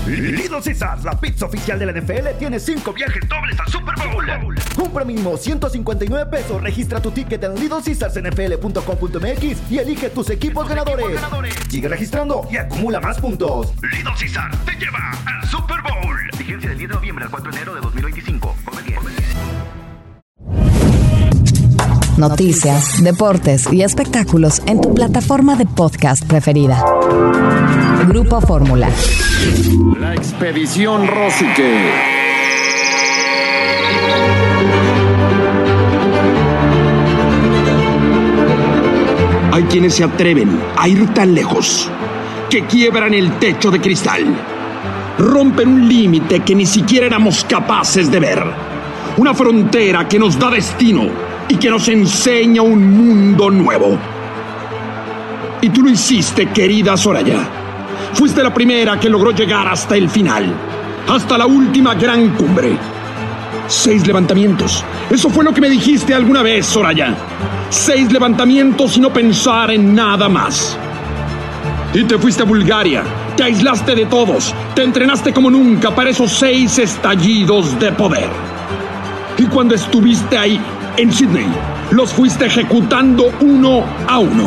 Little Caesars, la pizza oficial de la NFL, tiene 5 viajes dobles al Super Bowl. Compra mínimo $159. Registra tu ticket en LittleCaesarsNFL.com.mx y elige tus equipos ganadores. Sigue registrando y acumula más puntos. Little Caesars te lleva al Super Bowl. Vigencia del 10 de noviembre al 4 de enero de 2025. Come bien. Noticias, deportes y espectáculos en tu plataforma de podcast preferida. Grupo Fórmula. La expedición Rosique. Hay quienes se atreven a ir tan lejos que quiebran el techo de cristal, rompen un límite que ni siquiera éramos capaces de ver, una frontera que nos da destino y que nos enseña un mundo nuevo. Y tú lo hiciste, querida Soraya. Fuiste la primera que logró llegar hasta el final, hasta la última gran cumbre. 6 levantamientos. Eso fue lo que me dijiste alguna vez, Soraya. 6 levantamientos y no pensar en nada más. Y te fuiste a Bulgaria, te aislaste de todos, te entrenaste como nunca para esos 6 estallidos de poder. Y cuando estuviste ahí, en Sydney, los fuiste ejecutando uno a uno.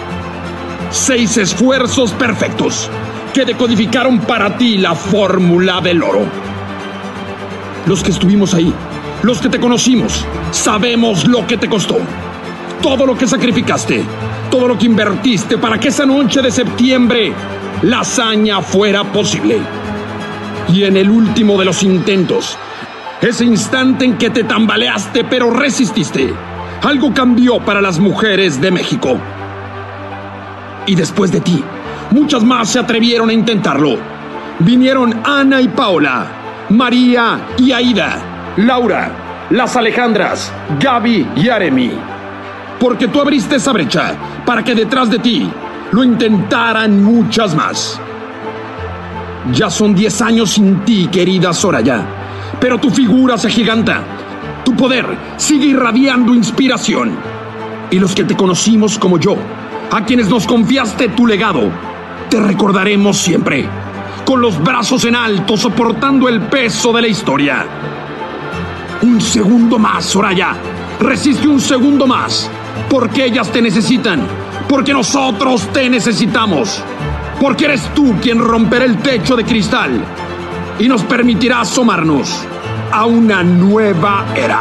6 esfuerzos perfectos que decodificaron para ti la fórmula del oro. Los que estuvimos ahí, los que te conocimos, sabemos lo que te costó. Todo lo que sacrificaste, todo lo que invertiste para que esa noche de septiembre la hazaña fuera posible. Y en el último de los intentos, ese instante en que te tambaleaste pero resististe, algo cambió para las mujeres de México. Y después de ti, muchas más se atrevieron a intentarlo. Vinieron Ana y Paola, María y Aida, Laura, las Alejandras, Gaby y Aremi. Porque tú abriste esa brecha para que detrás de ti lo intentaran muchas más. Ya son 10 años sin ti, querida Soraya, pero tu figura se agiganta. Tu poder sigue irradiando inspiración. Y los que te conocimos como yo, a quienes nos confiaste tu legado, te recordaremos siempre, con los brazos en alto, soportando el peso de la historia. Un segundo más, Soraya. Resiste un segundo más, porque ellas te necesitan, porque nosotros te necesitamos, porque eres tú quien romperá el techo de cristal y nos permitirá asomarnos a una nueva era.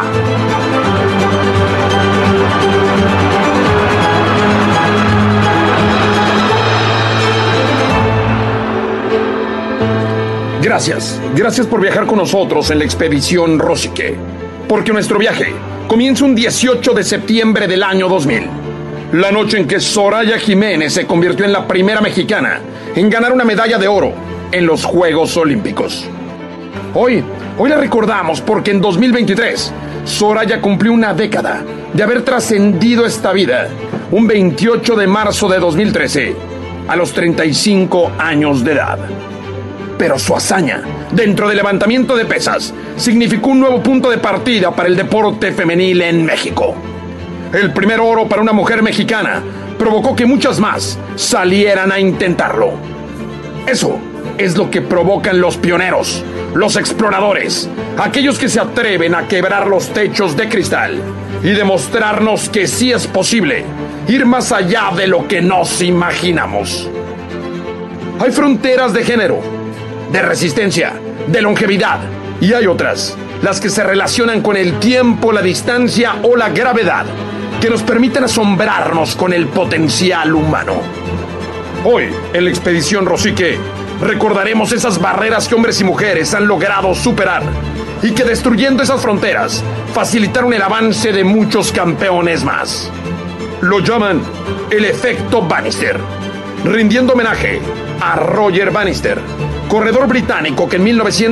Gracias por viajar con nosotros en la expedición Rosique, porque nuestro viaje comienza un 18 de septiembre del año 2000, la noche en que Soraya Jiménez se convirtió en la primera mexicana en ganar una medalla de oro en los Juegos Olímpicos. Hoy la recordamos porque en 2023 Soraya cumplió una década de haber trascendido esta vida, un 28 de marzo de 2013, a los 35 años de edad. Pero su hazaña dentro del levantamiento de pesas significó un nuevo punto de partida para el deporte femenil en México. El primer oro para una mujer mexicana provocó que muchas más salieran a intentarlo. Eso es lo que provocan los pioneros, los exploradores, aquellos que se atreven a quebrar los techos de cristal y demostrarnos que sí es posible ir más allá de lo que nos imaginamos. Hay fronteras de género, de resistencia, de longevidad, y hay otras, las que se relacionan con el tiempo, la distancia o la gravedad, que nos permiten asombrarnos con el potencial humano. Hoy, en la expedición Rosique, recordaremos esas barreras que hombres y mujeres han logrado superar y que, destruyendo esas fronteras, facilitaron el avance de muchos campeones más. Lo llaman el efecto Bannister, rindiendo homenaje a Roger Bannister, corredor británico que en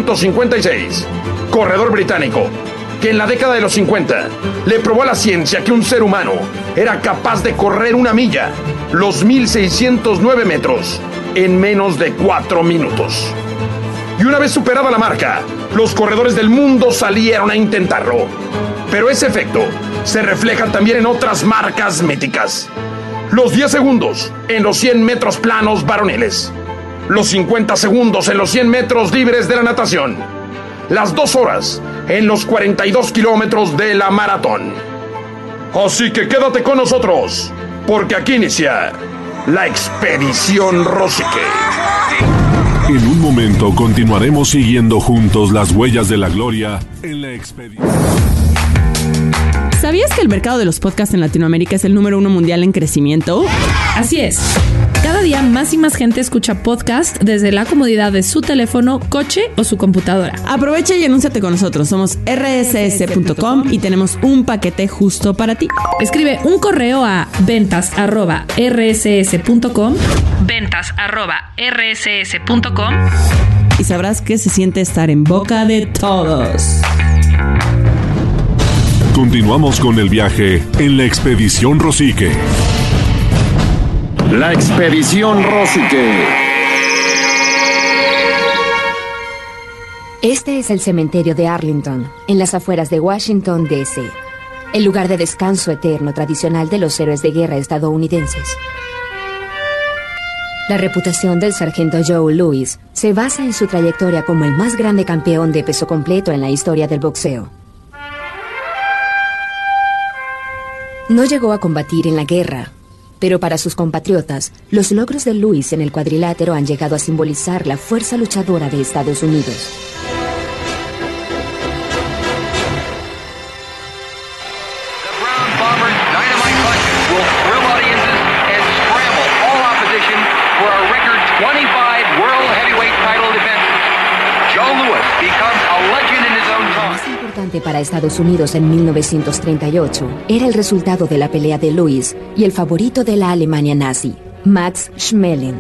1956, corredor británico que en la década de los 50 le probó a la ciencia que un ser humano era capaz de correr una milla, los 1,609 metros, en menos de 4 minutos. Y una vez superada la marca, los corredores del mundo salieron a intentarlo. Pero ese efecto se refleja también en otras marcas míticas. Los 10 segundos en los 100 metros planos varoniles. los 50 segundos en los 100 metros libres de la natación, las 2 horas en los 42 kilómetros de la maratón. Así que quédate con nosotros, porque aquí inicia la Expedición Rosique. En un momento continuaremos siguiendo juntos las huellas de la gloria en la expedición. ¿Sabías que el mercado de los podcasts en Latinoamérica es el número 1 mundial en crecimiento? Así es. Cada día más y más gente escucha podcast desde la comodidad de su teléfono, coche o su computadora. Aprovecha y anúnciate con nosotros. Somos rss.com y tenemos un paquete justo para ti. Escribe un correo a ventas@rss.com, ventas@rss.com, y sabrás que se siente estar en boca de todos. Continuamos con el viaje en la Expedición Rosique. La Expedición Rosique. Este es el cementerio de Arlington, en las afueras de Washington, D.C., el lugar de descanso eterno tradicional de los héroes de guerra estadounidenses. La reputación del sargento Joe Louis se basa en su trayectoria como el más grande campeón de peso completo en la historia del boxeo. No llegó a combatir en la guerra, pero para sus compatriotas, los logros de Louis en el cuadrilátero han llegado a simbolizar la fuerza luchadora de Estados Unidos. Para Estados Unidos en 1938 era el resultado de la pelea de Louis y el favorito de la Alemania nazi, Max Schmeling.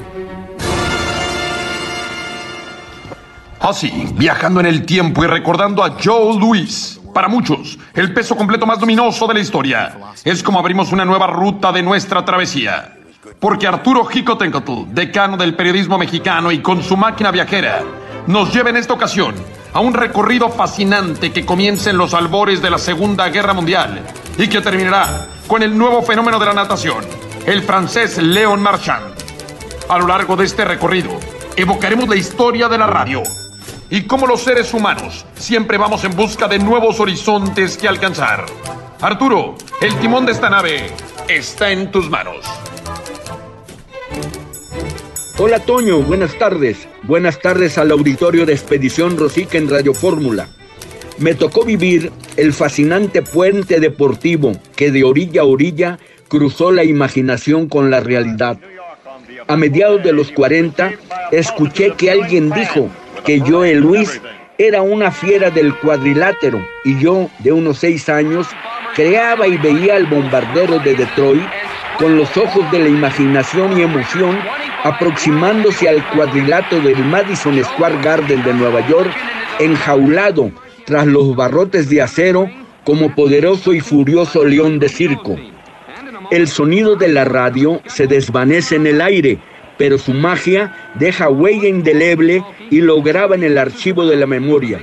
Así, viajando en el tiempo y recordando a Joe Louis. Para muchos, el peso completo más luminoso de la historia. Es como abrimos una nueva ruta de nuestra travesía. Porque Arturo Jicotencatl, decano del periodismo mexicano y con su máquina viajera, nos lleva en esta ocasión a un recorrido fascinante que comienza en los albores de la Segunda Guerra Mundial y que terminará con el nuevo fenómeno de la natación, el francés Léon Marchand. A lo largo de este recorrido, evocaremos la historia de la radio y cómo los seres humanos siempre vamos en busca de nuevos horizontes que alcanzar. Arturo, el timón de esta nave está en tus manos. Hola Toño, buenas tardes. Buenas tardes al auditorio de Expedición Rosique en Radio Fórmula. Me tocó vivir el fascinante puente deportivo que de orilla a orilla cruzó la imaginación con la realidad. A mediados de los 40, escuché que alguien dijo que Joe Louis era una fiera del cuadrilátero y yo, de unos 6 años, creaba y veía al bombardero de Detroit con los ojos de la imaginación y emoción, aproximándose al cuadrilátero del Madison Square Garden de Nueva York, enjaulado tras los barrotes de acero como poderoso y furioso león de circo. El sonido de la radio se desvanece en el aire, pero su magia deja huella indeleble y lo graba en el archivo de la memoria.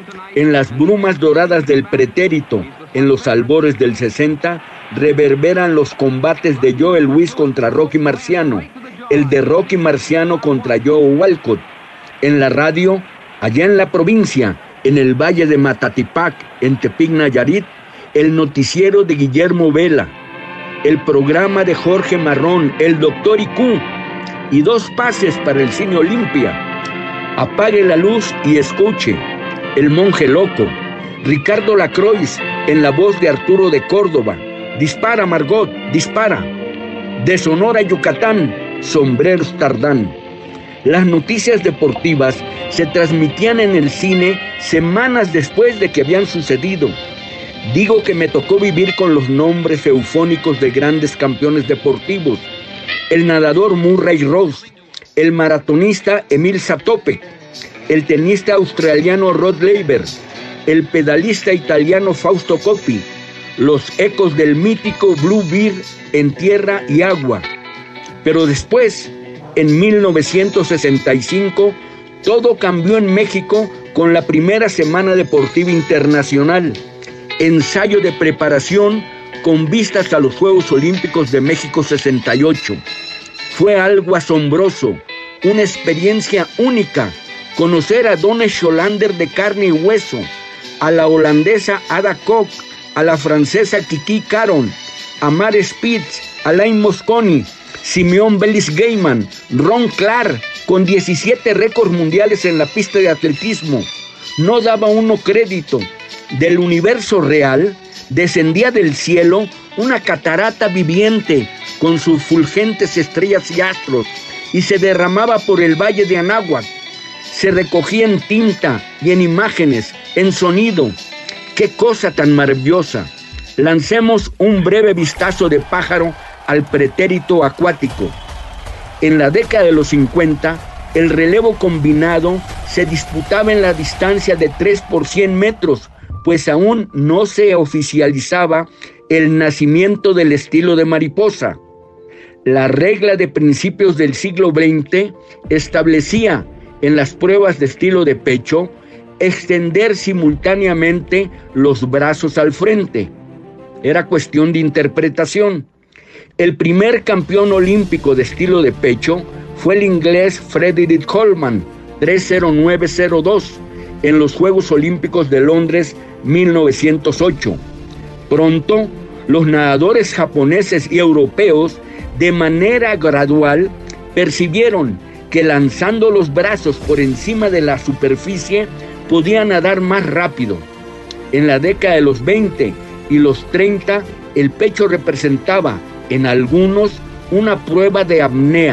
En las brumas doradas del pretérito, en los albores del 60, reverberan los combates de Joe Louis contra Rocky Marciano, el de Rocky Marciano contra Joe Walcott. En la radio, allá en la provincia, en el valle de Matatipac, en Tepic, Nayarit, el noticiero de Guillermo Vela, el programa de Jorge Marrón, el Doctor IQ, y 2 pases para el Cine Olimpia. Apague la luz y escuche El Monje Loco, Ricardo Lacroix, en la voz de Arturo de Córdoba, Dispara Margot, dispara. De Sonora, Yucatán, Sombreros Tardán. Las noticias deportivas se transmitían en el cine semanas después de que habían sucedido. Digo que me tocó vivir con los nombres eufónicos de grandes campeones deportivos: el nadador Murray Ross, el maratonista Emil Satope, el tenista australiano Rod Laver, el pedalista italiano Fausto Coppi, los ecos del mítico Blue Bear en tierra y agua. Pero después, en 1965, todo cambió en México con la primera Semana Deportiva Internacional, ensayo de preparación con vistas a los Juegos Olímpicos de México 68. Fue algo asombroso, una experiencia única, conocer a Donne Schollander de carne y hueso, a la holandesa Ada Koch, a la francesa Kiki Caron, a Mare Spitz, Alain Mosconi, Simeon Bellis-Gaiman, Ron Clark, con 17 récords mundiales en la pista de atletismo. No daba uno crédito. Del universo real descendía del cielo una catarata viviente con sus fulgentes estrellas y astros y se derramaba por el valle de Anáhuac. Se recogía en tinta y en imágenes, en sonido. ¡Qué cosa tan maravillosa! Lancemos un breve vistazo de pájaro al pretérito acuático. En la década de los 50, el relevo combinado se disputaba en la distancia de 3 por 100 metros, pues aún no se oficializaba el nacimiento del estilo de mariposa. La regla de principios del siglo XX establecía en las pruebas de estilo de pecho extender simultáneamente los brazos al frente. Era cuestión de interpretación. El primer campeón olímpico de estilo de pecho fue el inglés Frederick Coleman, 30902, en los Juegos Olímpicos de Londres 1908. Pronto, los nadadores japoneses y europeos, de manera gradual, percibieron que lanzando los brazos por encima de la superficie podían nadar más rápido. En la década de los 20 y los 30, el pecho representaba en algunos una prueba de apnea.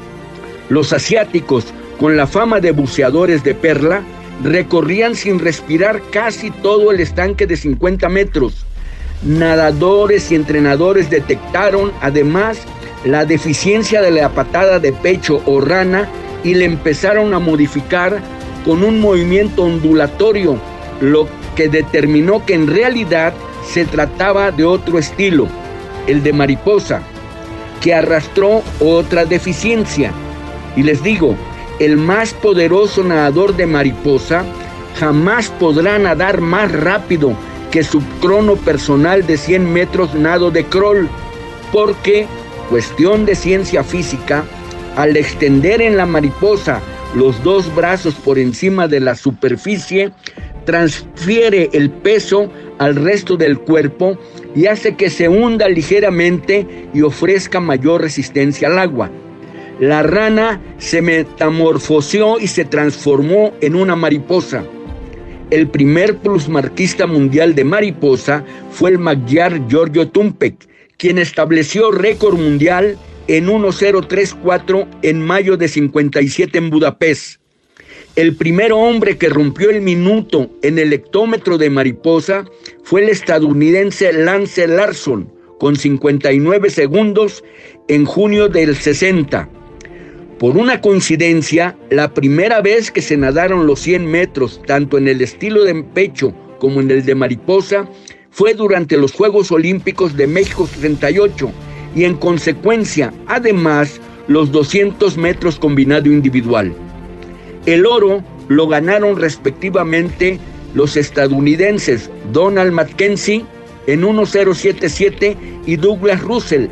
Los asiáticos, con la fama de buceadores de perla, recorrían sin respirar casi todo el estanque de 50 metros. Nadadores y entrenadores detectaron además la deficiencia de la patada de pecho o rana y le empezaron a modificar con un movimiento ondulatorio, lo que determinó que en realidad se trataba de otro estilo, el de mariposa, que arrastró otra deficiencia. Y les digo, el más poderoso nadador de mariposa jamás podrá nadar más rápido que su crono personal de 100 metros nado de crawl, porque, cuestión de ciencia física, al extender en la mariposa los dos brazos por encima de la superficie, transfiere el peso al resto del cuerpo y hace que se hunda ligeramente y ofrezca mayor resistencia al agua. La rana se metamorfoseó y se transformó en una mariposa. El primer plusmarquista mundial de mariposa fue el magyar Giorgio Tumpek, quien estableció récord mundial en 1:034 en mayo de 57 en Budapest. El primer hombre que rompió el minuto en el hectómetro de mariposa fue el estadounidense Lance Larson, con 59 segundos en junio del 60. Por una coincidencia, la primera vez que se nadaron los 100 metros, tanto en el estilo de pecho como en el de mariposa, fue durante los Juegos Olímpicos de México 68 y en consecuencia, además, los 200 metros combinado individual. El oro lo ganaron respectivamente los estadounidenses Donald Mackenzie en 1:077 y Douglas Russell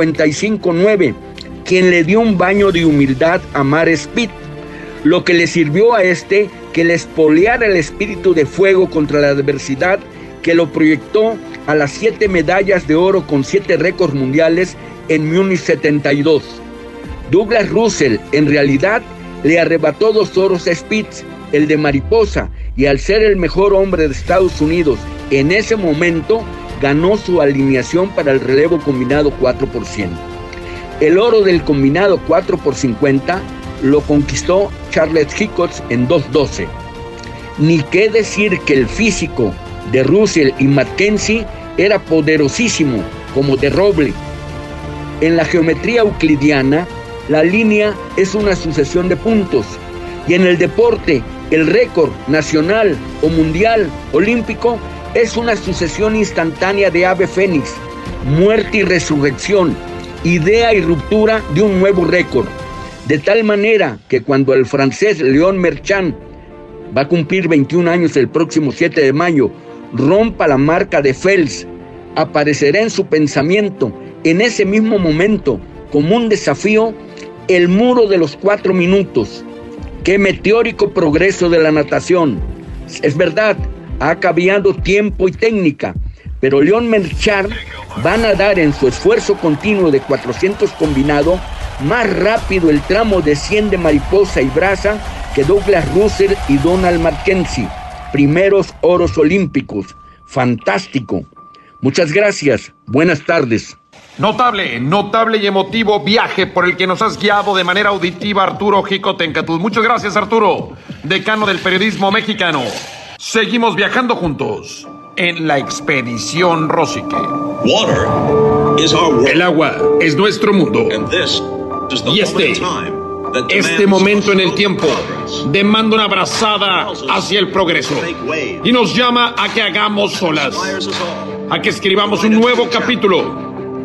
55:9, quien le dio un baño de humildad a Mare Spitz, lo que le sirvió a este que le expoliara el espíritu de fuego contra la adversidad que lo proyectó a las 7 medallas de oro con 7 récords mundiales en Múnich 72. Douglas Russell en realidad le arrebató 2 oros a Spitz, el de mariposa, y al ser el mejor hombre de Estados Unidos en ese momento, ganó su alineación para el relevo combinado 4%. El oro del combinado 4x50 lo conquistó Charles Hickox en 2:12. Ni qué decir que el físico de Russell y Mackenzie era poderosísimo, como de roble. En la geometría euclidiana, la línea es una sucesión de puntos, y en el deporte, el récord nacional o mundial olímpico es una sucesión instantánea de ave fénix, muerte y resurrección, idea y ruptura de un nuevo récord. De tal manera que cuando el francés Léon Marchand va a cumplir 21 años el próximo 7 de mayo, rompa la marca de Phelps, aparecerá en su pensamiento en ese mismo momento como un desafío el muro de los 4 minutos. ¡Qué meteórico progreso de la natación! Es verdad, ha cambiado tiempo y técnica, pero León Merchard va a nadar en su esfuerzo continuo de 400 combinado más rápido el tramo de 100 de mariposa y braza que Douglas Russell y Donald Mackenzie, primeros oros olímpicos. ¡Fantástico! Muchas gracias. Buenas tardes. Notable y emotivo viaje por el que nos has guiado de manera auditiva, Arturo Jicotencatus. Muchas gracias, Arturo, decano del periodismo mexicano. Seguimos viajando juntos en la expedición Rosique. El agua es nuestro mundo. Y este momento en el tiempo demanda una abrazada hacia el progreso y nos llama a que hagamos olas, a que escribamos un nuevo capítulo.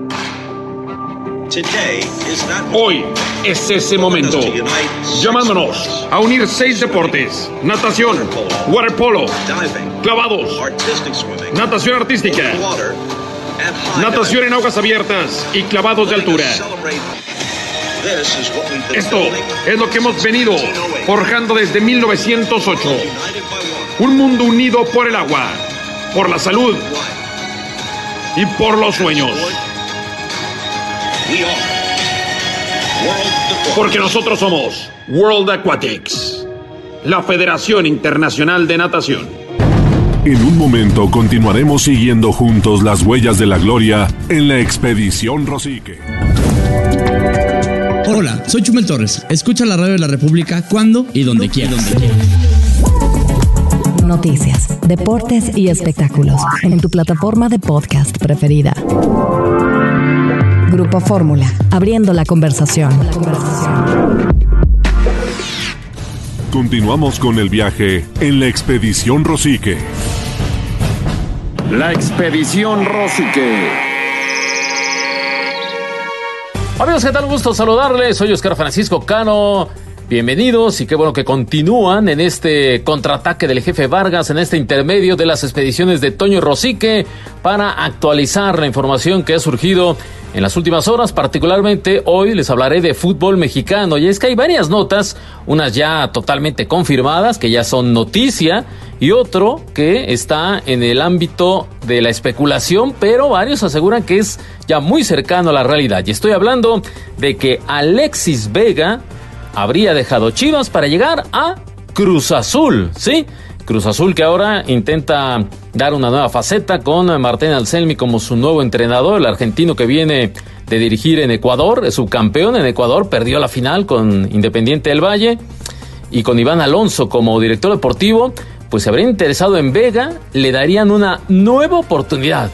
Hoy es ese momento, llamándonos a unir 6 deportes: natación, waterpolo, clavados, natación artística, natación en aguas abiertas y clavados de altura. Esto es lo que hemos venido forjando desde 1908. Un mundo unido por el agua, por la salud y por los sueños. Porque nosotros somos World Aquatics, la Federación Internacional de Natación. En un momento continuaremos siguiendo juntos las huellas de la gloria en la expedición Rosique. Hola, soy Chumel Torres. Escucha la radio de la República cuando y donde quieras. Noticias, deportes y espectáculos en tu plataforma de podcast preferida. Grupo Fórmula, abriendo la conversación. Continuamos con el viaje en la expedición Rosique. La expedición Rosique. Amigos, ¿qué tal? Un gusto saludarles. Soy Oscar Francisco Cano. Bienvenidos y qué bueno que continúan en este contraataque del jefe Vargas, en este intermedio de las expediciones de Toño Rosique, para actualizar la información que ha surgido en las últimas horas. Particularmente hoy les hablaré de fútbol mexicano, y es que hay varias notas, unas ya totalmente confirmadas, que ya son noticia, y otro que está en el ámbito de la especulación, pero varios aseguran que es ya muy cercano a la realidad. Y estoy hablando de que Alexis Vega habría dejado Chivas para llegar a Cruz Azul, ¿sí? Cruz Azul, que ahora intenta dar una nueva faceta con Martín Anselmi como su nuevo entrenador, el argentino que viene de dirigir en Ecuador, es subcampeón en Ecuador, perdió la final con Independiente del Valle, y con Iván Alonso como director deportivo, pues se habría interesado en Vega, le darían una nueva oportunidad.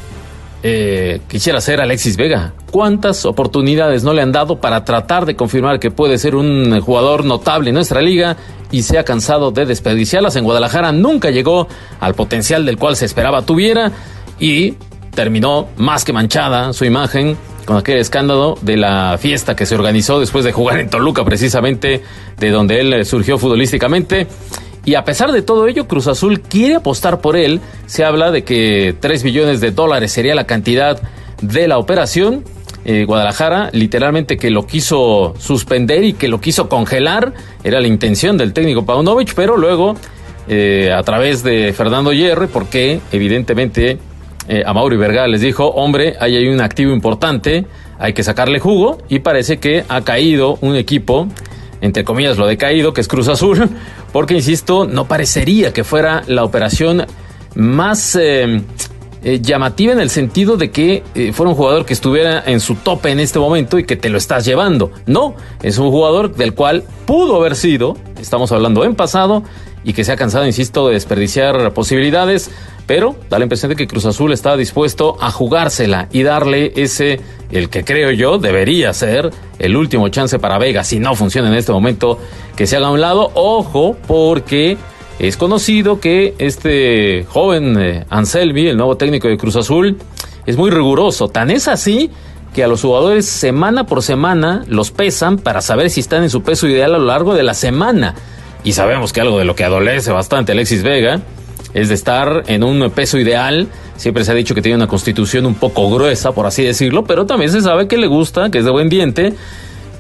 Quisiera ser Alexis Vega. ¿Cuántas oportunidades no le han dado para tratar de confirmar que puede ser un jugador notable en nuestra liga, y se ha cansado de desperdiciarlas? En Guadalajara nunca llegó al potencial del cual se esperaba tuviera, y terminó más que manchada su imagen con aquel escándalo de la fiesta que se organizó después de jugar en Toluca, precisamente de donde él surgió futbolísticamente. Y a pesar de todo ello, Cruz Azul quiere apostar por él. Se habla de que $3 billones sería la cantidad de la operación. Guadalajara literalmente que lo quiso suspender y que lo quiso congelar. Era la intención del técnico Paunovic, pero luego a través de Fernando Hierro, porque evidentemente Amaury Vergara les dijo: hombre, ahí hay un activo importante, hay que sacarle jugo, y parece que ha caído un equipo, entre comillas lo decaído, que es Cruz Azul, porque, insisto, no parecería que fuera la operación más llamativa, en el sentido de que fuera un jugador que estuviera en su tope en este momento y que te lo estás llevando. No, es un jugador del cual pudo haber sido, estamos hablando en pasado, y que se ha cansado, insisto, de desperdiciar posibilidades, pero da la impresión de que Cruz Azul está dispuesto a jugársela y darle el que creo yo debería ser el último chance para Vega. Si no funciona en este momento, que se haga a un lado. Ojo, porque es conocido que este joven Anselmi, el nuevo técnico de Cruz Azul, es muy riguroso. Tan es así que a los jugadores semana por semana los pesan para saber si están en su peso ideal a lo largo de la semana. Y sabemos que algo de lo que adolece bastante Alexis Vega es de estar en un peso ideal. Siempre se ha dicho que tiene una constitución un poco gruesa, por así decirlo, pero también se sabe que le gusta, que es de buen diente,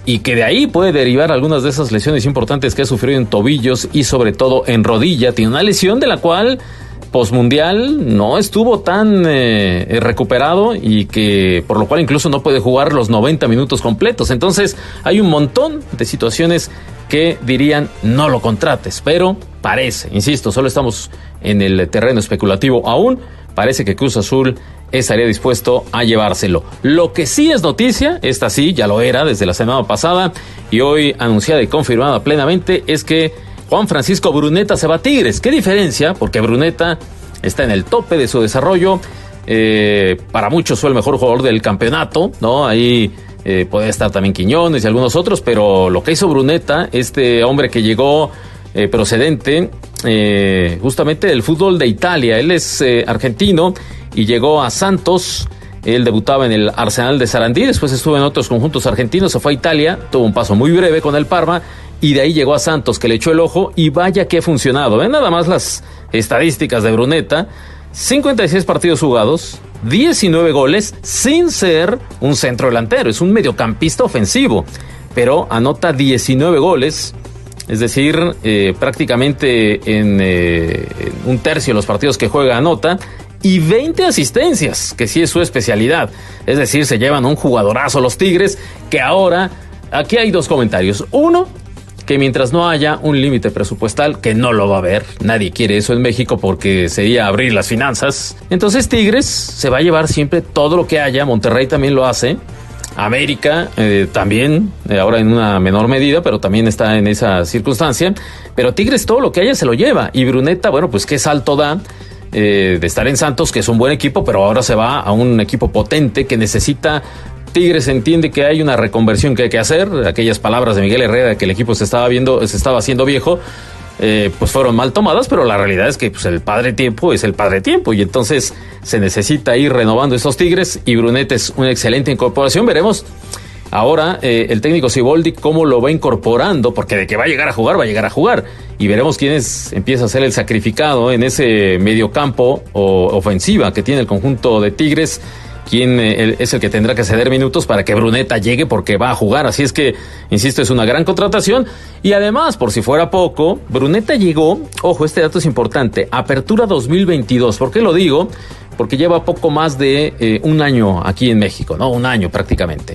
y que de ahí puede derivar algunas de esas lesiones importantes que ha sufrido en tobillos y sobre todo en rodilla. Tiene una lesión de la cual postmundial no estuvo tan recuperado y que por lo cual incluso no puede jugar los 90 minutos completos. Entonces hay un montón de situaciones que dirían no lo contrates, pero parece, insisto, solo estamos en el terreno especulativo aún, parece que Cruz Azul estaría dispuesto a llevárselo. Lo que sí es noticia, esta sí, ya lo era desde la semana pasada y hoy anunciada y confirmada plenamente, es que Juan Francisco Bruneta se va a Tigres. ¿Qué diferencia? Porque Bruneta está en el tope de su desarrollo, para muchos fue el mejor jugador del campeonato, ¿no? Ahí puede estar también Quiñones y algunos otros, pero lo que hizo Bruneta, este hombre que llegó procedente justamente del fútbol de Italia, él es argentino y llegó a Santos. Él debutaba en el Arsenal de Sarandí, después estuvo en otros conjuntos argentinos, se fue a Italia, tuvo un paso muy breve con el Parma y de ahí llegó a Santos, que le echó el ojo y vaya que ha funcionado. Ven nada más las estadísticas de Bruneta: 56 partidos jugados, 19 goles, sin ser un centro delantero, es un mediocampista ofensivo, pero anota 19 goles. Es decir, prácticamente en un tercio de los partidos que juega anota, y 20 asistencias, que sí es su especialidad. Es decir, se llevan un jugadorazo los Tigres, que ahora, aquí hay dos comentarios. Uno, que mientras no haya un límite presupuestal, que no lo va a haber, nadie quiere eso en México porque sería abrir las finanzas, entonces Tigres se va a llevar siempre todo lo que haya. Monterrey también lo hace, América también, ahora en una menor medida, pero también está en esa circunstancia. Pero Tigres todo lo que haya se lo lleva. Y Bruneta, bueno, pues qué salto da de estar en Santos, que es un buen equipo, pero ahora se va a un equipo potente que necesita. Tigres entiende que hay una reconversión que hay que hacer. Aquellas palabras de Miguel Herrera de que el equipo se estaba haciendo viejo, pues fueron mal tomadas, pero la realidad es que pues, el padre tiempo es el padre tiempo, y entonces se necesita ir renovando esos Tigres, y Bruneta es una excelente incorporación. Veremos ahora el técnico Siboldi cómo lo va incorporando, porque de que va a llegar a jugar, y veremos quién empieza a ser el sacrificado en ese mediocampo o ofensiva que tiene el conjunto de Tigres. Quién es el que tendrá que ceder minutos para que Bruneta llegue, porque va a jugar. Así es que, insisto, es una gran contratación. Y además, por si fuera poco, Bruneta llegó, ojo, este dato es importante, Apertura 2022. ¿Por qué lo digo? Porque lleva poco más de un año aquí en México, ¿no? Un año prácticamente.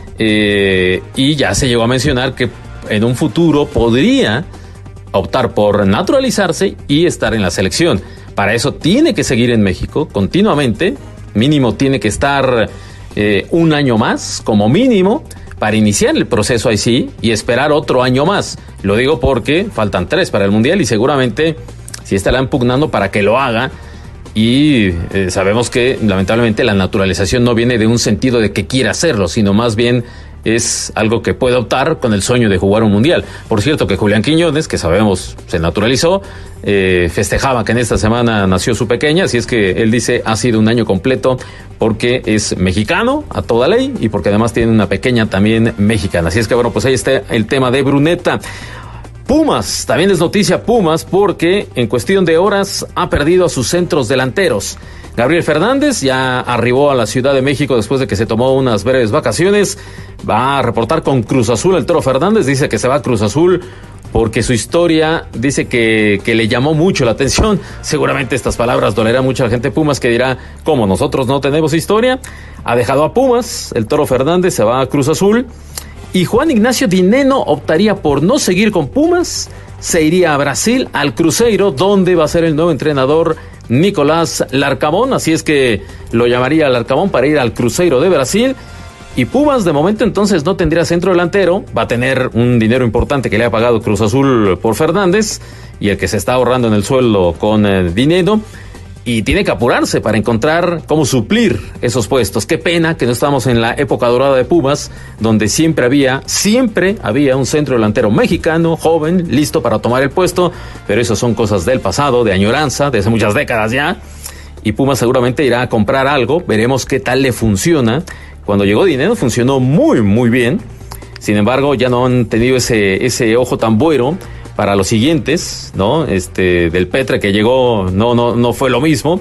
Y ya se llegó a mencionar que en un futuro podría optar por naturalizarse y estar en la selección. Para eso tiene que seguir en México continuamente. Mínimo tiene que estar un año más, como mínimo, para iniciar el proceso ahí sí, y esperar otro año más. Lo digo porque faltan 3 para el Mundial y seguramente sí estarán pugnando para que lo haga. Y sabemos que lamentablemente la naturalización no viene de un sentido de que quiera hacerlo, sino más bien es algo que puede optar con el sueño de jugar un mundial. Por cierto que Julián Quiñones, que sabemos se naturalizó, festejaba que en esta semana nació su pequeña, así es que él dice ha sido un año completo porque es mexicano a toda ley y porque además tiene una pequeña también mexicana. Así es que bueno, pues ahí está el tema de Bruneta. Pumas, también es noticia Pumas porque en cuestión de horas ha perdido a sus centros delanteros. Gabriel Fernández ya arribó a la Ciudad de México después de que se tomó unas breves vacaciones. Va a reportar con Cruz Azul. El Toro Fernández dice que se va a Cruz Azul porque su historia dice que le llamó mucho la atención. Seguramente estas palabras dolerán mucho a la gente de Pumas, que dirá, ¿cómo nosotros no tenemos historia? Ha dejado a Pumas, el Toro Fernández se va a Cruz Azul. Y Juan Ignacio Dineno optaría por no seguir con Pumas, se iría a Brasil, al Cruzeiro, donde va a ser el nuevo entrenador Nicolás Larcamón. Así es que lo llamaría Larcamón para ir al Cruzeiro de Brasil. Y Pumas de momento entonces no tendría centro delantero, va a tener un dinero importante que le ha pagado Cruz Azul por Fernández y el que se está ahorrando en el sueldo con Dineno. Y tiene que apurarse para encontrar cómo suplir esos puestos. Qué pena que no estamos en la época dorada de Pumas, donde siempre había un centro delantero mexicano, joven, listo para tomar el puesto, pero eso son cosas del pasado, de añoranza, de hace muchas décadas ya, y Pumas seguramente irá a comprar algo, veremos qué tal le funciona. Cuando llegó Dinero funcionó muy, muy bien, sin embargo ya no han tenido ese ojo tan bueno para los siguientes, ¿no? Del Petre que llegó no fue lo mismo.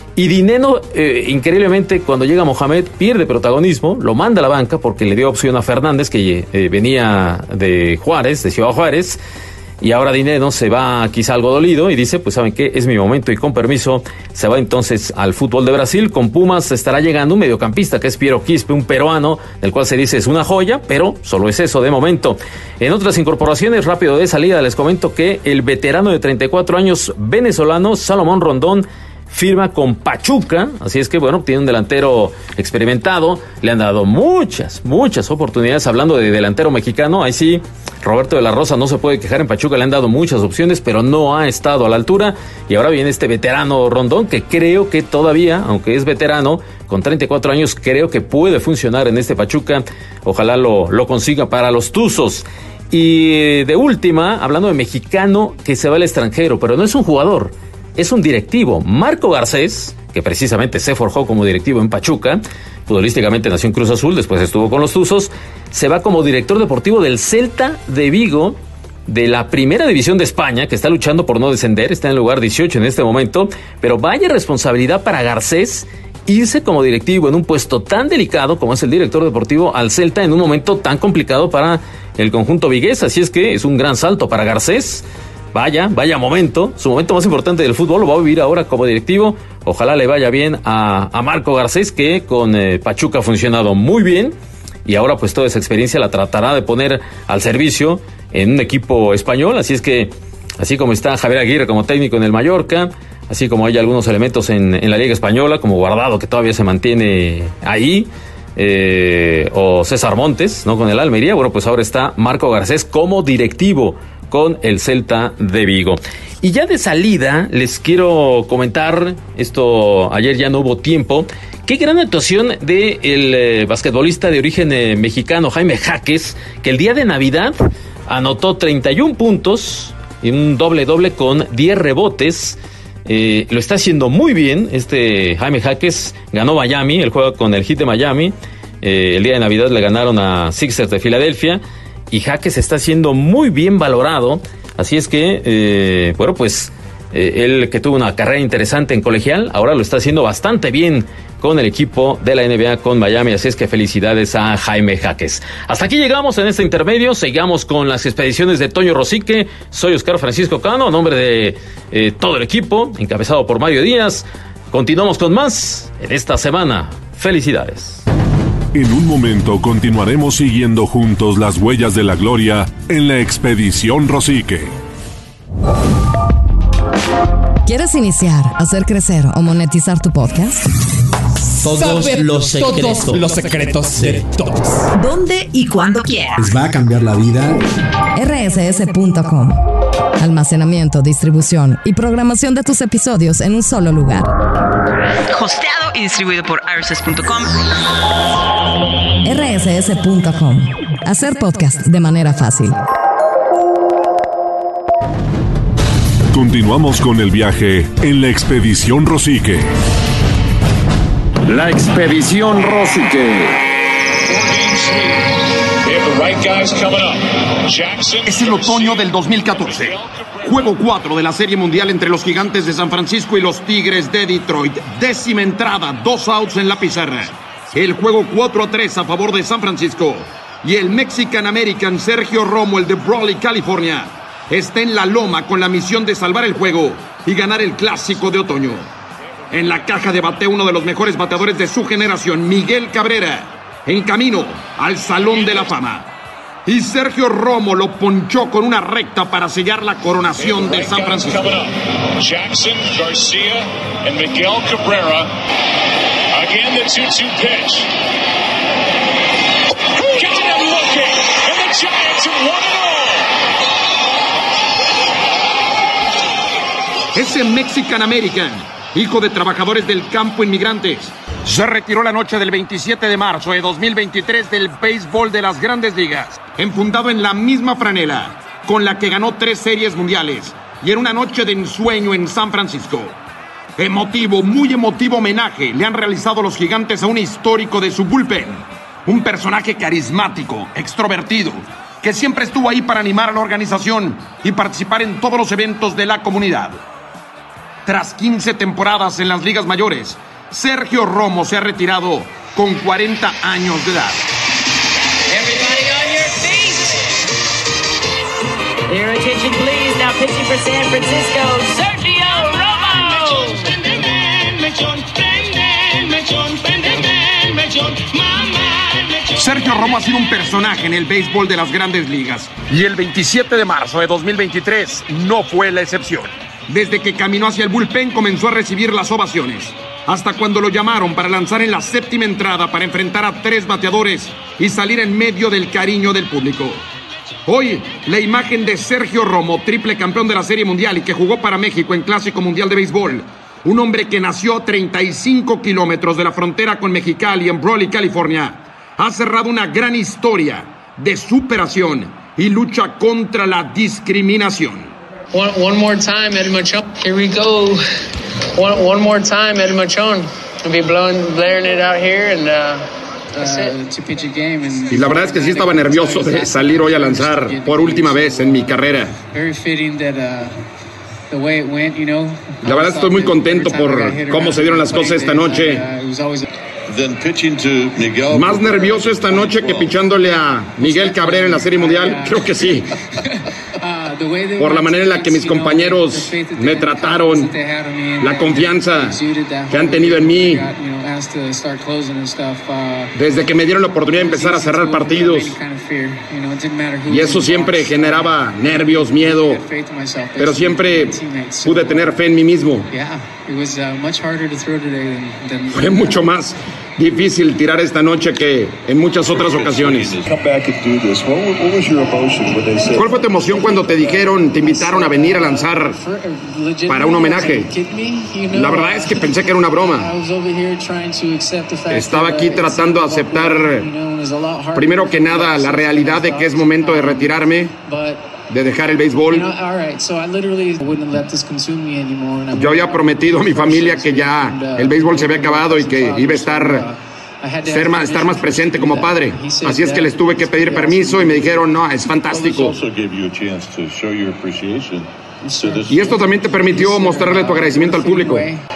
Y Dineno, increíblemente, cuando llega Mohamed, pierde protagonismo, lo manda a la banca porque le dio opción a Fernández, que venía de Juárez, de Ciudad Juárez, y ahora Dineno se va quizá algo dolido y dice, pues ¿saben qué? Es mi momento, y con permiso se va entonces al fútbol de Brasil. Con Pumas estará llegando un mediocampista que es Piero Quispe, un peruano, del cual se dice es una joya, pero solo es eso de momento. En otras incorporaciones, rápido de salida, les comento que el veterano de 34 años venezolano, Salomón Rondón, firma con Pachuca, así es que bueno, tiene un delantero experimentado, le han dado muchas oportunidades. Hablando de delantero mexicano, ahí sí, Roberto de la Rosa no se puede quejar. En Pachuca le han dado muchas opciones, pero no ha estado a la altura, y ahora viene este veterano Rondón, que creo que todavía, aunque es veterano, con 34 años, creo que puede funcionar en este Pachuca. Ojalá lo consiga para los Tuzos. Y de última, hablando de mexicano que se va al extranjero, pero no es un jugador, es un directivo. Marco Garcés, que precisamente se forjó como directivo en Pachuca, futbolísticamente nació en Cruz Azul, después estuvo con los Tuzos, se va como director deportivo del Celta de Vigo, de la primera división de España, que está luchando por no descender, está en el lugar 18 en este momento, pero vaya responsabilidad para Garcés irse como directivo en un puesto tan delicado como es el director deportivo al Celta, en un momento tan complicado para el conjunto vigués. Así es que es un gran salto para Garcés. Vaya momento, su momento más importante del fútbol lo va a vivir ahora como directivo. Ojalá le vaya bien a Marco Garcés, que con Pachuca ha funcionado muy bien, y ahora pues toda esa experiencia la tratará de poner al servicio en un equipo español. Así es que, así como está Javier Aguirre como técnico en el Mallorca, así como hay algunos elementos en la Liga Española, como Guardado, que todavía se mantiene ahí, o César Montes, ¿no?, con el Almería, bueno, pues ahora está Marco Garcés como directivo con el Celta de Vigo. Y ya de salida les quiero comentar, esto ayer ya no hubo tiempo, qué gran actuación del basquetbolista de origen mexicano Jaime Jaques, que el día de Navidad anotó 31 puntos y un doble con 10 rebotes. Lo está haciendo muy bien Jaime Jaques. Ganó Miami, él juega con el Heat de Miami. El día de Navidad le ganaron a Sixers de Filadelfia, y Jaques está siendo muy bien valorado. Así es que, bueno, pues él, que tuvo una carrera interesante en colegial, ahora lo está haciendo bastante bien con el equipo de la NBA, con Miami. Así es que felicidades a Jaime Jaques. Hasta aquí llegamos en este intermedio. Sigamos con las expediciones de Toño Rosique. Soy Oscar Francisco Cano, a nombre de todo el equipo, encabezado por Mario Díaz. Continuamos con más en esta semana. Felicidades. En un momento continuaremos siguiendo juntos las huellas de la gloria en la Expedición Rosique. ¿Quieres iniciar, hacer crecer o monetizar tu podcast? Todos los secretos de todos. ¿Dónde y cuándo quieras? Les va a cambiar la vida. rss.com. Almacenamiento, distribución y programación de tus episodios en un solo lugar. Hosteado y distribuido por rss.com. rss.com. Hacer podcast de manera fácil. Continuamos con el viaje en la Expedición Rosique. La Expedición Rosique. Es el otoño del 2014. Juego 4 de la Serie Mundial entre los Gigantes de San Francisco y los Tigres de Detroit. 10ª entrada, 2 outs en la pizarra. El juego 4-3 a favor de San Francisco. Y el Mexican American Sergio Romo, el de Brawley, California, está en la loma con la misión de salvar el juego y ganar el Clásico de Otoño. En la caja de bateo, uno de los mejores bateadores de su generación, Miguel Cabrera, en camino al Salón de la Fama. Y Sergio Romo lo ponchó con una recta para sellar la coronación de San Francisco. Jackson, Garcia, and Miguel Cabrera. Again, the 2-2 pitch. Catching him looking, and the Giants have won it all. Ese Mexican American, hijo de trabajadores del campo inmigrantes, se retiró la noche del 27 de marzo de 2023 del béisbol de las Grandes Ligas, enfundado en la misma franela con la que ganó 3 series mundiales, y en una noche de ensueño en San Francisco. Emotivo, muy emotivo homenaje le han realizado los Gigantes a un histórico de su bullpen, un personaje carismático, extrovertido, que siempre estuvo ahí para animar a la organización y participar en todos los eventos de la comunidad. Tras 15 temporadas en las ligas mayores, Sergio Romo se ha retirado con 40 años de edad. Everybody on your feet. Your attention please. Now pitching for San Francisco, Sergio Romo. Sergio Romo ha sido un personaje en el béisbol de las grandes ligas y el 27 de marzo de 2023 no fue la excepción. Desde que caminó hacia el bullpen comenzó a recibir las ovaciones, hasta cuando lo llamaron para lanzar en la séptima entrada para enfrentar a 3 bateadores y salir en medio del cariño del público. Hoy, la imagen de Sergio Romo, triple campeón de la Serie Mundial y que jugó para México en Clásico Mundial de Béisbol, un hombre que nació a 35 kilómetros de la frontera con Mexicali en Brawley, California, ha cerrado una gran historia de superación y lucha contra la discriminación. One more time, Eddie Machón. Here we go. One more time, Eddie Machón. I'll be blaring it out here and to pitch a game. Y la verdad es que sí estaba nervioso de salir hoy a lanzar por última vez en mi carrera. Very fitting that the way it went, you know. La verdad estoy muy contento por cómo se dieron las cosas esta noche. Más nervioso esta noche que pichándole a Miguel Cabrera en la Serie Mundial, creo que sí. Por la manera en la que mis compañeros me trataron, la confianza que han tenido en mí, desde que me dieron la oportunidad de empezar a cerrar partidos. Y eso siempre generaba nervios, miedo, pero siempre pude tener fe en mí mismo. Fue mucho más difícil tirar esta noche que en muchas otras ocasiones. ¿Cuál fue tu emoción cuando te invitaron a venir a lanzar para un homenaje? La verdad es que pensé que era una broma. Estaba aquí tratando de aceptar, primero que nada, la realidad de que es momento de retirarme, de dejar el béisbol. Yo había prometido a mi familia que ya el béisbol se había acabado y que iba a estar más presente como padre. Así es que les tuve que pedir permiso y me dijeron, no, es fantástico. Y esto también te permitió mostrarle tu agradecimiento al público.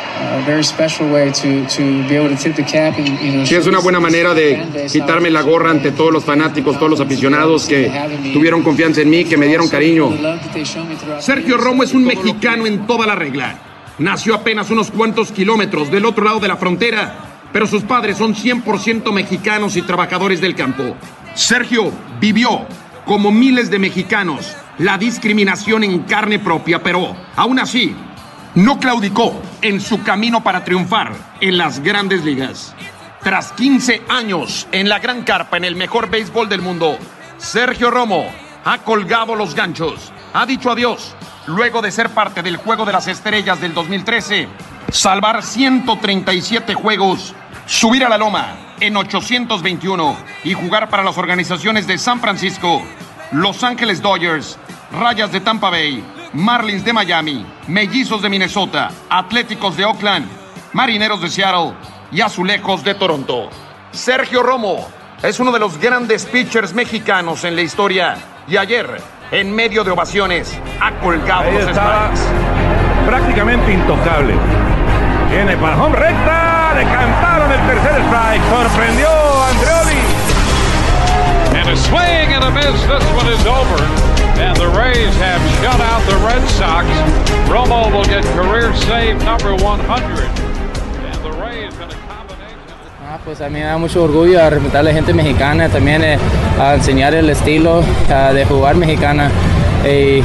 Sí, es una buena manera de quitarme la gorra ante todos los fanáticos, todos los aficionados que tuvieron confianza en mí, que me dieron cariño. Sergio Romo es un mexicano en toda la regla. Nació apenas unos cuantos kilómetros del otro lado de la frontera, pero sus padres son 100% mexicanos y trabajadores del campo. Sergio vivió, como miles de mexicanos, la discriminación en carne propia, pero aún así no claudicó en su camino para triunfar en las grandes ligas. Tras 15 años en la gran carpa en el mejor béisbol del mundo, Sergio Romo ha colgado los ganchos, ha dicho adiós luego de ser parte del Juego de las Estrellas del 2013, salvar 137 juegos, subir a la loma en 821 y jugar para las organizaciones de San Francisco, Los Ángeles Dodgers, Rayas de Tampa Bay, Marlins de Miami, Mellizos de Minnesota, Atléticos de Oakland, Marineros de Seattle y Azulejos de Toronto. Sergio Romo es uno de los grandes pitchers mexicanos en la historia y ayer, en medio de ovaciones, ha colgado los strikes. Prácticamente intocable. Viene para home recta, le cantaron el tercer strike, sorprendió a Andreoli. And a swing and a miss, this one is over. And the Rays have shut out the Red Sox. Romo will get career save number 100. And the Rays in a combination. Pues a mí me da mucho orgullo a representar a la gente mexicana, también a enseñar el estilo de jugar mexicana. Y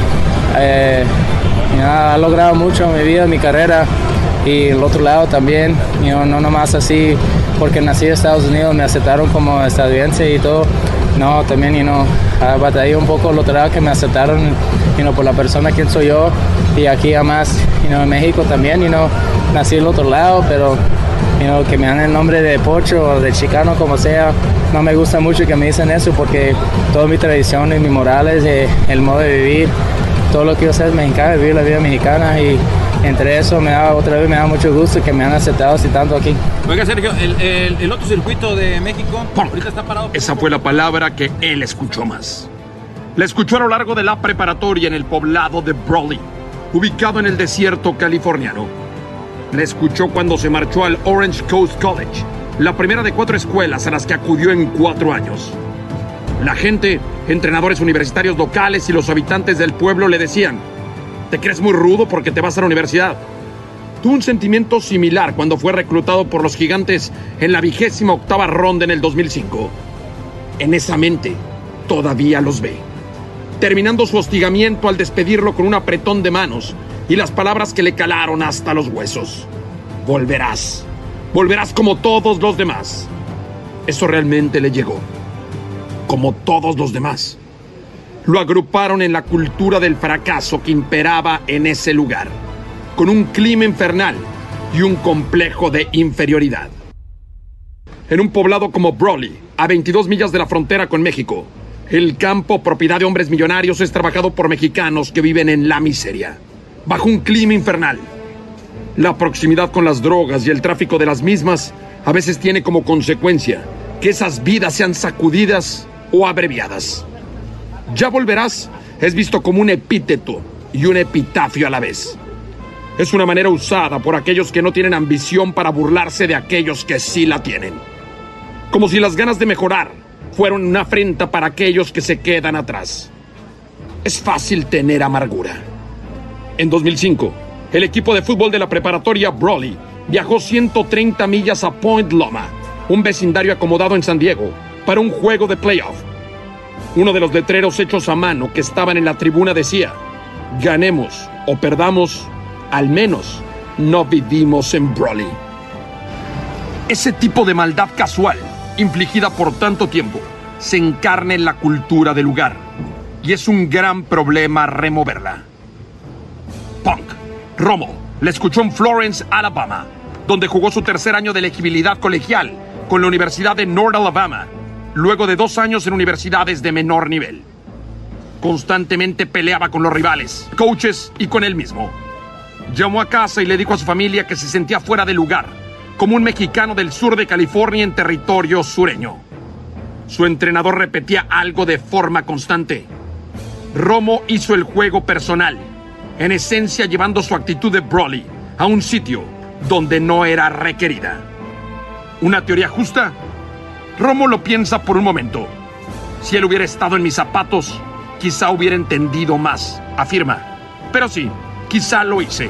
ha logrado mucho en mi vida, en mi carrera. Y el otro lado también, no nomás así porque nací en Estados Unidos, me aceptaron como estadounidense y todo. No, también, batallé un poco el otro lado que me aceptaron, por la persona quien soy yo. Y aquí además, en México también, nací el otro lado, pero, que me dan el nombre de Pocho o de Chicano, como sea, no me gusta mucho que me dicen eso porque toda mi tradición y mis morales, el modo de vivir, todo lo que yo sé es mexicano, vivir la vida mexicana y entre eso me da mucho gusto que me han aceptado así tanto aquí. Oiga, Sergio, el otro circuito de México ahorita está parado. Esa fue la palabra que él escuchó más. La escuchó a lo largo de la preparatoria en el poblado de Brawley, ubicado en el desierto californiano. La escuchó cuando se marchó al Orange Coast College, la primera de 4 escuelas a las que acudió en 4 años. La gente, entrenadores universitarios locales y los habitantes del pueblo le decían: ¿te crees muy rudo porque te vas a la universidad? Tuvo un sentimiento similar cuando fue reclutado por los Gigantes en la 28ª ronda en el 2005. En esa mente todavía los ve, terminando su hostigamiento al despedirlo con un apretón de manos y las palabras que le calaron hasta los huesos. Volverás como todos los demás. Eso realmente le llegó. Como todos los demás. Lo agruparon en la cultura del fracaso que imperaba en ese lugar, con un clima infernal y un complejo de inferioridad. En un poblado como Brawley, a 22 millas de la frontera con México, el campo, propiedad de hombres millonarios, es trabajado por mexicanos que viven en la miseria, bajo un clima infernal. La proximidad con las drogas y el tráfico de las mismas a veces tiene como consecuencia que esas vidas sean sacudidas o abreviadas. Ya volverás es visto como un epíteto y un epitafio a la vez. Es una manera usada por aquellos que no tienen ambición para burlarse de aquellos que sí la tienen. Como si las ganas de mejorar fueron una afrenta para aquellos que se quedan atrás. Es fácil tener amargura. En 2005, el equipo de fútbol de la preparatoria Brawley viajó 130 millas a Point Loma, un vecindario acomodado en San Diego, para un juego de playoff. Uno de los letreros hechos a mano que estaban en la tribuna decía: ganemos o perdamos, al menos no vivimos en Brawley. Ese tipo de maldad casual, infligida por tanto tiempo, se encarna en la cultura del lugar, y es un gran problema removerla. Punk, Romo, la escuchó en Florence, Alabama, donde jugó su tercer año de elegibilidad colegial con la Universidad de North Alabama, luego de 2 años en universidades de menor nivel. Constantemente peleaba con los rivales, coaches y con él mismo. Llamó a casa y le dijo a su familia que se sentía fuera de lugar, como un mexicano del sur de California en territorio sureño. Su entrenador repetía algo de forma constante: Romo hizo el juego personal, en esencia llevando su actitud de Brawley a un sitio donde no era requerida. ¿Una teoría justa? Romo lo piensa por un momento. Si él hubiera estado en mis zapatos, quizá hubiera entendido más, afirma. Pero sí, quizá lo hice.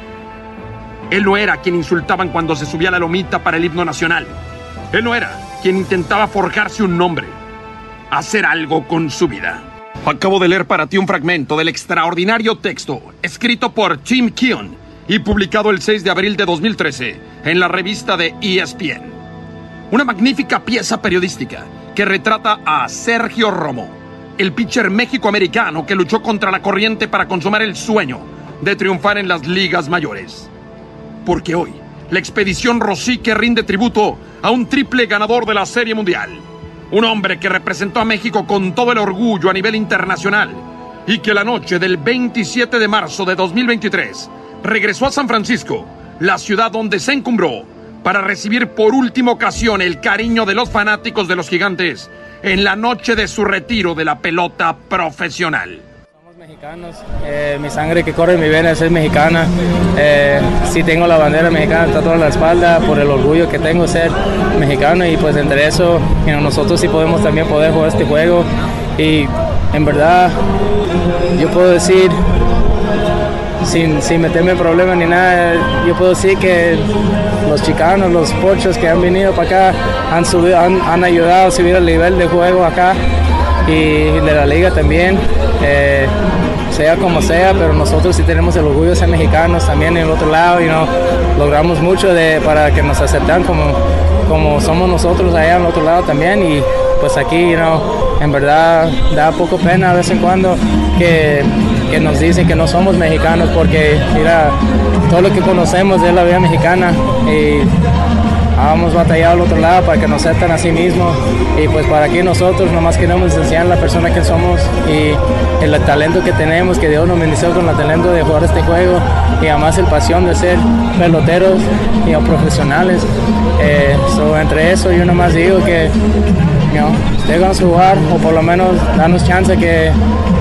Él no era quien insultaban cuando se subía a la lomita para el himno nacional. Él no era quien intentaba forjarse un nombre, hacer algo con su vida. Acabo de leer para ti un fragmento del extraordinario texto escrito por Tim Keon y publicado el 6 de abril de 2013 en la revista de ESPN. Una magnífica pieza periodística que retrata a Sergio Romo, el pitcher méxico-americano que luchó contra la corriente para consumar el sueño de triunfar en las ligas mayores. Porque hoy, la expedición Rosique rinde tributo a un triple ganador de la Serie Mundial. Un hombre que representó a México con todo el orgullo a nivel internacional y que la noche del 27 de marzo de 2023 regresó a San Francisco, la ciudad donde se encumbró para recibir por última ocasión el cariño de los fanáticos de los Gigantes en la noche de su retiro de la pelota profesional. Somos mexicanos, mi sangre que corre en mi venas es mexicana. Sí tengo la bandera mexicana tatuada en la espalda por el orgullo que tengo de ser mexicano, y pues entre eso nosotros sí podemos también poder jugar este juego. Y en verdad yo puedo decir, sin meterme en problemas ni nada, yo puedo decir que los chicanos, los pochos que han venido para acá han ayudado a subir el nivel de juego acá y de la liga también, sea como sea, pero nosotros sí tenemos el orgullo de ser mexicanos también en el otro lado, logramos mucho para que nos acepten como somos nosotros allá en el otro lado también. Y pues aquí, en verdad da poco pena a vez en cuando que nos dicen que no somos mexicanos, porque mira, todo lo que conocemos es la vida mexicana y hemos batallado al otro lado para que nos acepten a sí mismos, y pues para aquí nosotros nomás queremos enseñar a la persona que somos y el talento que tenemos, que Dios nos bendició con el talento de jugar este juego y además el pasión de ser peloteros y profesionales. Entre eso yo nomás digo que déjanos jugar, o por lo menos darnos chance que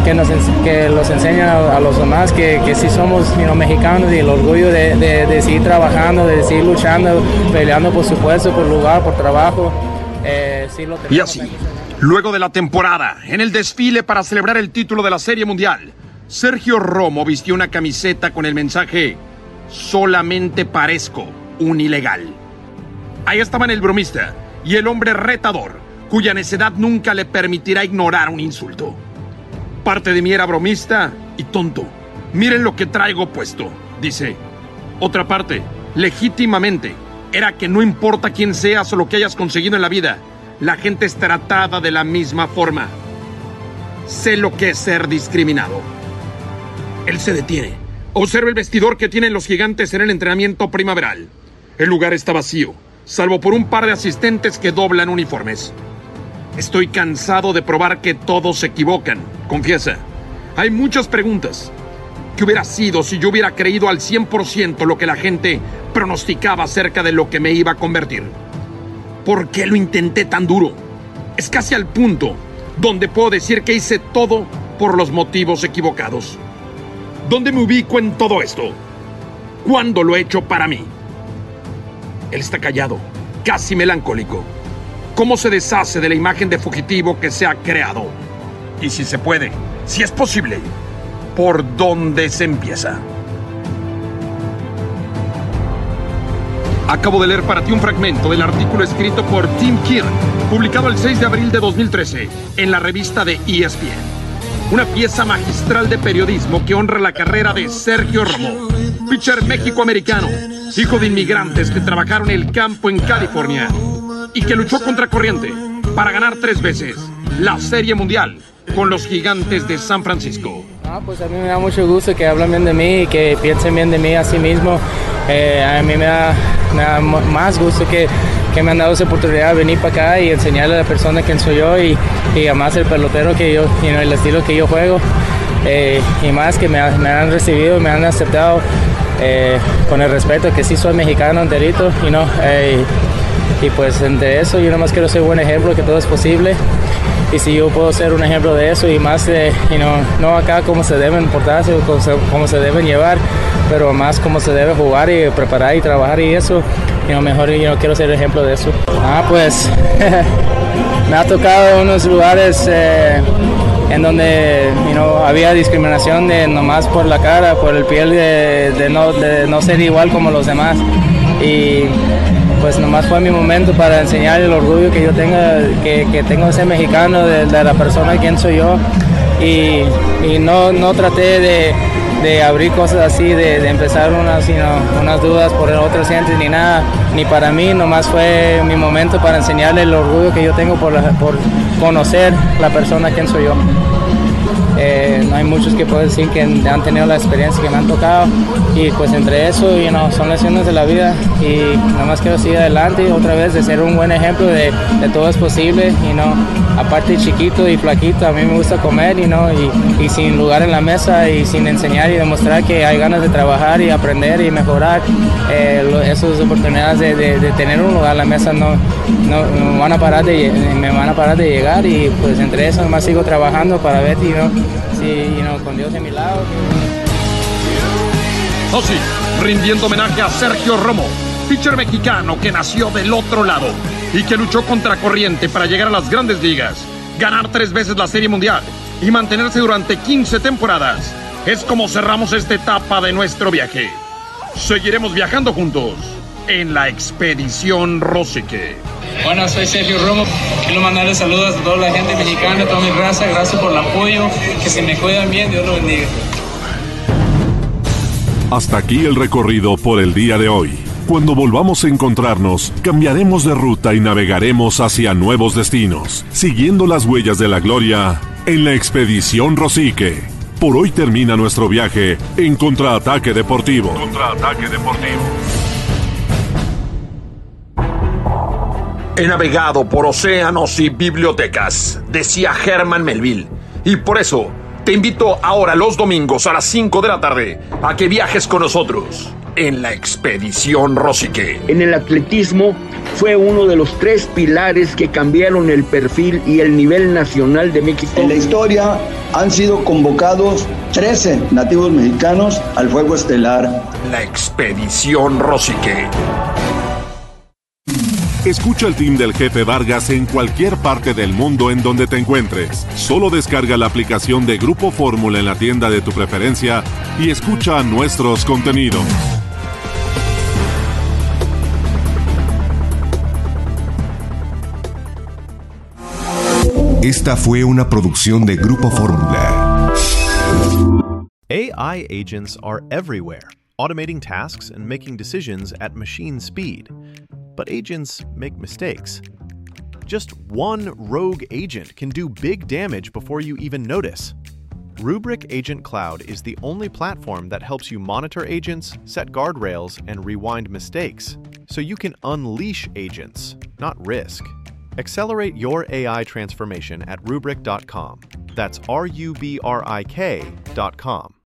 que los enseña a los demás que sí somos mexicanos, y el orgullo de seguir trabajando, de seguir luchando, peleando por su puesto, por lugar, por trabajo. Sí lo tenemos. Y así, luego de la temporada, en el desfile para celebrar el título de la Serie Mundial, Sergio Romo vistió una camiseta con el mensaje: solamente parezco un ilegal. Ahí estaban el bromista y el hombre retador, cuya necedad nunca le permitirá ignorar un insulto. Parte de mí era bromista y tonto. Miren lo que traigo puesto, dice. Otra parte, legítimamente, era que no importa quién seas o lo que hayas conseguido en la vida, la gente es tratada de la misma forma. Sé lo que es ser discriminado. Él se detiene. Observa el vestidor que tienen los Gigantes en el entrenamiento primaveral. El lugar está vacío, salvo por un par de asistentes que doblan uniformes. Estoy cansado de probar que todos se equivocan, confiesa. Hay muchas preguntas. ¿Qué hubiera sido si yo hubiera creído al 100% lo que la gente pronosticaba acerca de lo que me iba a convertir? ¿Por qué lo intenté tan duro? Es casi al punto donde puedo decir que hice todo por los motivos equivocados. ¿Dónde me ubico en todo esto? ¿Cuándo lo he hecho para mí? Él está callado, casi melancólico. ¿Cómo se deshace de la imagen de fugitivo que se ha creado? Y si se puede, si es posible, ¿por dónde se empieza? Acabo de leer para ti un fragmento del artículo escrito por Tim Keegan, publicado el 6 de abril de 2013 en la revista de ESPN. Una pieza magistral de periodismo que honra la carrera de Sergio Romo, pitcher mexicoamericano, hijo de inmigrantes que trabajaron en el campo en California y que luchó contra corriente para ganar 3 veces la Serie Mundial con los Gigantes de San Francisco. Pues a mí me da mucho gusto que hablen bien de mí y que piensen bien de mí a sí mismo. A mí me da más gusto que me han dado esa oportunidad de venir para acá y enseñarle a la persona quién soy yo y además el pelotero que yo, el estilo que yo juego, y más que me han recibido, me han aceptado con el respeto que sí soy mexicano enterito, y pues entre eso yo nomás quiero ser un buen ejemplo, que todo es posible. Y si yo puedo ser un ejemplo de eso y más, no acá cómo se deben portarse o cómo se deben llevar, pero más cómo se debe jugar y preparar y trabajar y eso, mejor yo quiero ser ejemplo de eso. Pues me ha tocado unos lugares en donde había discriminación de nomás por la cara, por el piel, de no ser igual como los demás. Y pues nomás fue mi momento para enseñar el orgullo que yo que tengo de ser mexicano, de la persona quién soy yo, y no traté de abrir cosas así, de empezar unas dudas por otros gentes ni nada, ni para mí, nomás fue mi momento para enseñarle el orgullo que yo tengo por conocer la persona quién soy yo. No hay muchos que pueden decir que han tenido la experiencia que me han tocado, y pues entre eso son lecciones de la vida, y nada más quiero seguir adelante otra vez, de ser un buen ejemplo de todo es posible, aparte chiquito y flaquito, a mí me gusta comer y sin lugar en la mesa y sin enseñar y demostrar que hay ganas de trabajar y aprender y mejorar. Esas oportunidades de tener un lugar en la mesa no me van a parar de llegar, y pues entre eso nomás sigo trabajando para ver con Dios de mi lado. Sí, rindiendo homenaje a Sergio Romo, pitcher mexicano que nació del otro lado y que luchó contra corriente para llegar a las grandes ligas, ganar 3 veces la Serie Mundial y mantenerse durante 15 temporadas. Es como cerramos esta etapa de nuestro viaje. Seguiremos viajando juntos en la expedición Rosique. Bueno, soy Sergio Romo. Quiero mandarle saludos a toda la gente mexicana, a toda mi raza. Gracias por el apoyo. Que se me cuidan bien. Dios los bendiga. Hasta aquí el recorrido por el día de hoy. Cuando volvamos a encontrarnos, cambiaremos de ruta y navegaremos hacia nuevos destinos, siguiendo las huellas de la gloria en la expedición Rosique. Por hoy termina nuestro viaje en Contraataque Deportivo. He navegado por océanos y bibliotecas, decía Herman Melville, y por eso Te invito ahora los domingos a las 5 de la tarde a que viajes con nosotros en la Expedición Rosique. En el atletismo fue uno de los 3 pilares que cambiaron el perfil y el nivel nacional de México. En la historia han sido convocados 13 nativos mexicanos al fuego estelar. La Expedición Rosique. Escucha el team del Jefe Vargas en cualquier parte del mundo en donde te encuentres. Solo descarga la aplicación de Grupo Fórmula en la tienda de tu preferencia y escucha nuestros contenidos. Esta fue una producción de Grupo Fórmula. AI agents are everywhere, automating tasks and making decisions at machine speed. But agents make mistakes. Just one rogue agent can do big damage before you even notice. Rubrik Agent Cloud is the only platform that helps you monitor agents, set guardrails, and rewind mistakes, so you can unleash agents, not risk. Accelerate your AI transformation at Rubrik.com. That's RUBRIK.com.